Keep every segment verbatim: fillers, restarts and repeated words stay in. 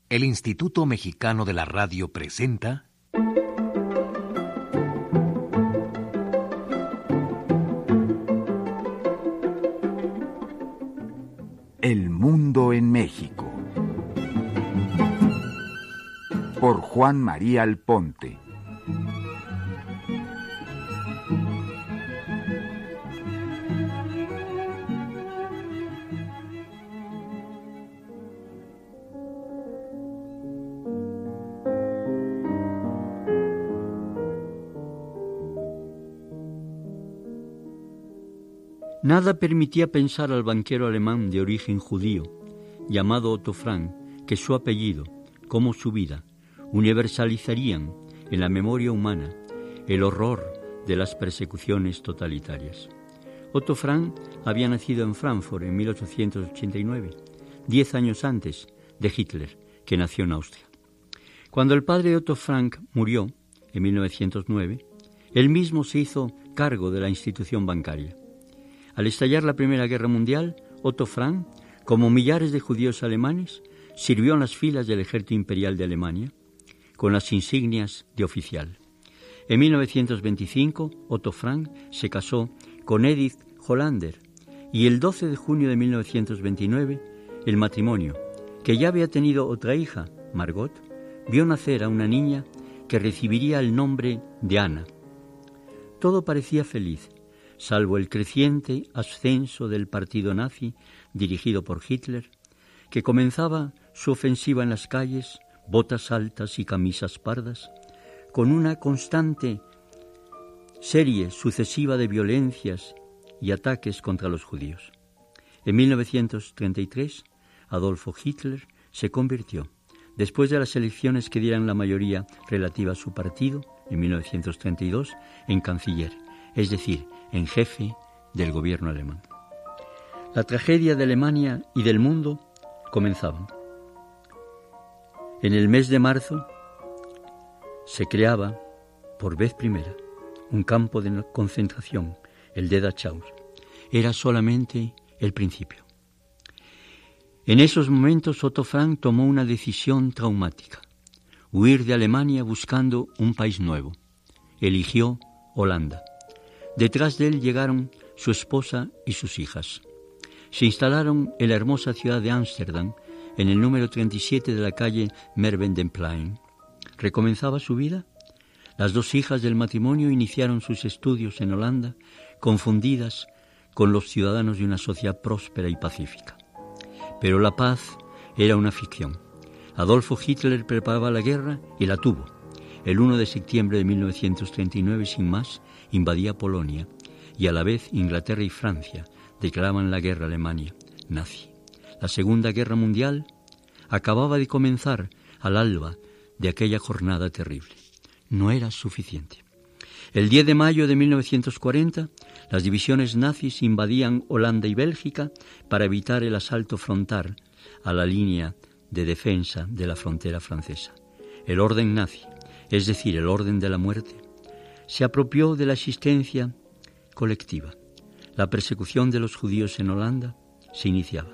El Instituto Mexicano de la Radio presenta El mundo en México, por Juan María Alponte. Nada permitía pensar al banquero alemán de origen judío, llamado Otto Frank, que su apellido, como su vida, universalizarían en la memoria humana el horror de las persecuciones totalitarias. Otto Frank había nacido en Frankfurt en mil ochocientos ochenta y nueve, diez años antes de Hitler, que nació en Austria. Cuando el padre de Otto Frank murió, en mil novecientos nueve, él mismo se hizo cargo de la institución bancaria. Al estallar la Primera Guerra Mundial, Otto Frank, como millares de judíos alemanes, sirvió en las filas del ejército imperial de Alemania, con las insignias de oficial. En mil novecientos veinticinco, Otto Frank se casó con Edith Hollander, y el doce de junio de mil novecientos veintinueve, el matrimonio, que ya había tenido otra hija, Margot, vio nacer a una niña que recibiría el nombre de Ana. Todo parecía feliz, salvo el creciente ascenso del partido nazi dirigido por Hitler, que comenzaba su ofensiva en las calles, botas altas y camisas pardas, con una constante serie sucesiva de violencias y ataques contra los judíos. En mil novecientos treinta y tres, Adolfo Hitler se convirtió, después de las elecciones que dieran la mayoría relativa a su partido, en mil novecientos treinta y dos, en canciller, es decir, en jefe del gobierno alemán. La tragedia de Alemania y del mundo comenzaba. En el mes de marzo se creaba, por vez primera, un campo de concentración, el de Dachau. Era solamente el principio. En esos momentos Otto Frank tomó una decisión traumática: huir de Alemania buscando un país nuevo. Eligió Holanda. Detrás de él llegaron su esposa y sus hijas. Se instalaron en la hermosa ciudad de Ámsterdam, en el número treinta y siete de la calle Merwedeplein. ¿Recomenzaba su vida? Las dos hijas del matrimonio iniciaron sus estudios en Holanda, confundidas con los ciudadanos de una sociedad próspera y pacífica. Pero la paz era una ficción. Adolfo Hitler preparaba la guerra y la tuvo. El primero de septiembre de mil novecientos treinta y nueve, sin más, invadía Polonia, y a la vez Inglaterra y Francia declaraban la guerra a Alemania nazi. La Segunda Guerra Mundial acababa de comenzar al alba de aquella jornada terrible. No era suficiente. El diez de mayo de mil novecientos cuarenta, las divisiones nazis invadían Holanda y Bélgica para evitar el asalto frontal a la línea de defensa de la frontera francesa. El orden nazi, es decir, el orden de la muerte, se apropió de la existencia colectiva. La persecución de los judíos en Holanda se iniciaba.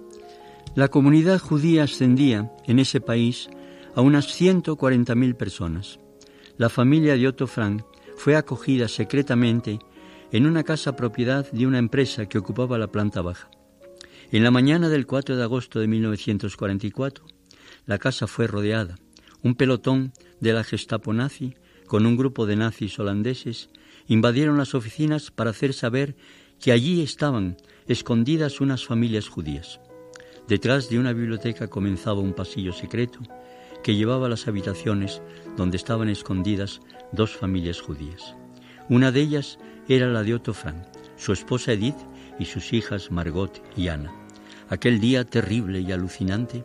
La comunidad judía ascendía en ese país a unas ciento cuarenta mil personas. La familia de Otto Frank fue acogida secretamente en una casa propiedad de una empresa que ocupaba la planta baja. En la mañana del cuatro de agosto de mil novecientos cuarenta y cuatro, la casa fue rodeada. Un pelotón de la Gestapo nazi, con un grupo de nazis holandeses, invadieron las oficinas para hacer saber que allí estaban escondidas unas familias judías. Detrás de una biblioteca comenzaba un pasillo secreto que llevaba a las habitaciones donde estaban escondidas dos familias judías. Una de ellas era la de Otto Frank, su esposa Edith y sus hijas Margot y Ana. Aquel día terrible y alucinante,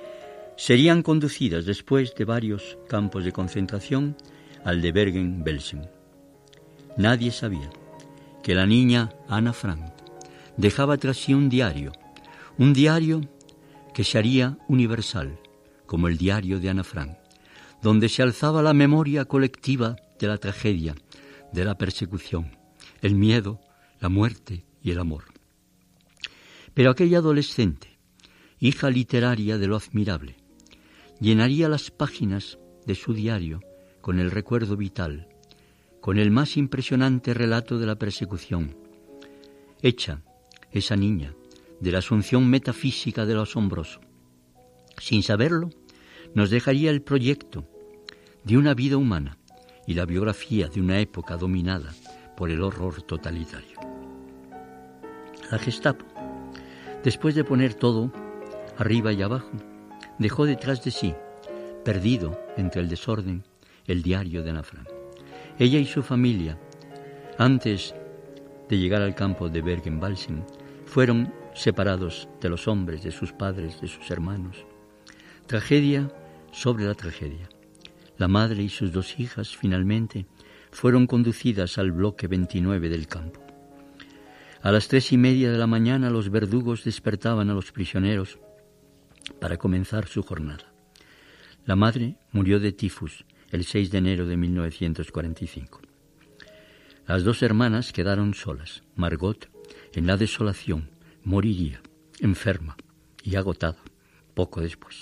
serían conducidas después de varios campos de concentración al de Bergen-Belsen. Nadie sabía que la niña Ana Frank dejaba tras sí un diario, un diario que se haría universal, como el diario de Ana Frank, donde se alzaba la memoria colectiva de la tragedia, de la persecución, el miedo, la muerte y el amor. Pero aquella adolescente, hija literaria de lo admirable, llenaría las páginas de su diario con el recuerdo vital, con el más impresionante relato de la persecución, hecha esa niña de la asunción metafísica de lo asombroso. Sin saberlo, nos dejaría el proyecto de una vida humana y la biografía de una época dominada por el horror totalitario. La Gestapo, después de poner todo arriba y abajo, dejó detrás de sí, perdido entre el desorden, el diario de Ana Frank. Ella y su familia, antes de llegar al campo de Bergen-Belsen, fueron separados de los hombres, de sus padres, de sus hermanos. Tragedia sobre la tragedia. La madre y sus dos hijas, finalmente, fueron conducidas al bloque veintinueve del campo. A las tres y media de la mañana los verdugos despertaban a los prisioneros para comenzar su jornada. La madre murió de tifus el seis de enero de mil novecientos cuarenta y cinco. Las dos hermanas quedaron solas. Margot, en la desolación, moriría, enferma y agotada, poco después.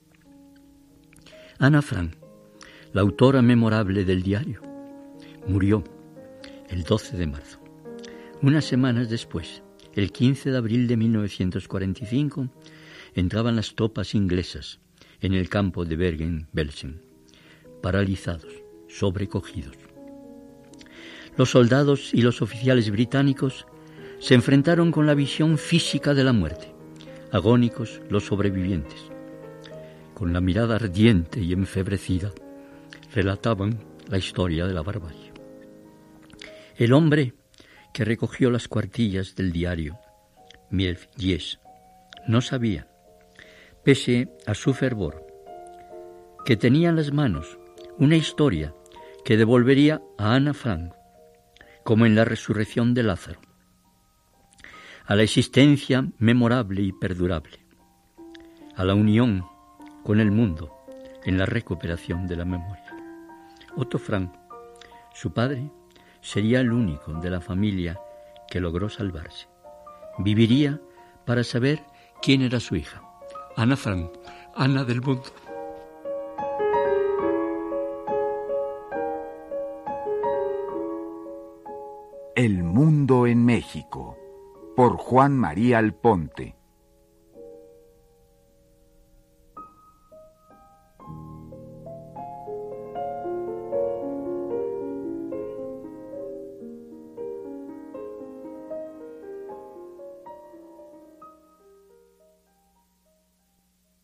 Ana Frank, la autora memorable del diario, murió el doce de marzo. Unas semanas después, el quince de abril de mil novecientos cuarenta y cinco, entraban las tropas inglesas en el campo de Bergen-Belsen, paralizados, sobrecogidos. Los soldados y los oficiales británicos se enfrentaron con la visión física de la muerte, agónicos los sobrevivientes. Con la mirada ardiente y enfebrecida, relataban la historia de la barbarie. El hombre que recogió las cuartillas del diario, Miel-Diez, no sabía, pese a su fervor, que tenía en las manos una historia que devolvería a Ana Frank, como en la resurrección de Lázaro, a la existencia memorable y perdurable, a la unión con el mundo en la recuperación de la memoria. Otto Frank, su padre, sería el único de la familia que logró salvarse. Viviría para saber quién era su hija, Ana Frank, Ana del mundo. El mundo en México, por Juan María Alponte.